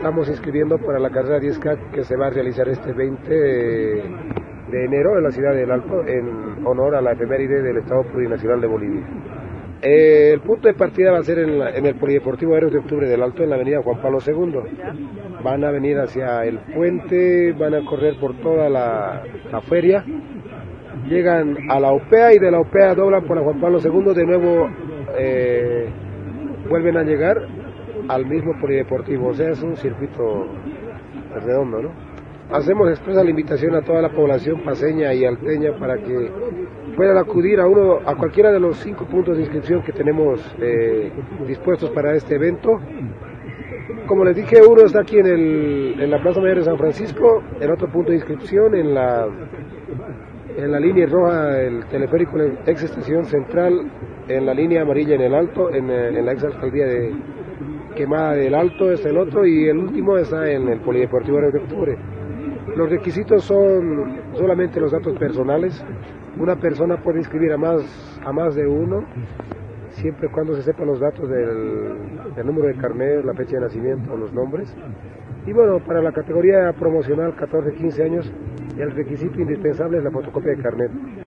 estamos inscribiendo para la carrera 10K que se va a realizar este 20 de enero en la ciudad del Alto, en honor a la efeméride del Estado Plurinacional de Bolivia. El punto de partida va a ser en el Polideportivo Héroes de Octubre del Alto, en la avenida Juan Pablo II. Van a venir hacia el puente, van a correr por toda la feria, llegan a la OPEA y de la OPEA doblan por la Juan Pablo II, de nuevo vuelven a llegar al mismo polideportivo, o sea, es un circuito redondo, ¿no? Hacemos expresa la invitación a toda la población paceña y alteña para que puedan acudir a cualquiera de los 5 puntos de inscripción que tenemos dispuestos para este evento. Como les dije, uno está aquí en la Plaza Mayor de San Francisco, el otro punto de inscripción en la línea roja, el teleférico, en la ex estación central, en la línea amarilla en el Alto, en la ex alcaldía de Quemada del Alto es el otro, y el último está en el Polideportivo de Octubre. Los requisitos son solamente los datos personales. Una persona puede inscribir a más de uno, siempre y cuando se sepan los datos del número de carnet, la fecha de nacimiento, los nombres. Y bueno, para la categoría promocional 14-15 años, el requisito indispensable es la fotocopia de carnet.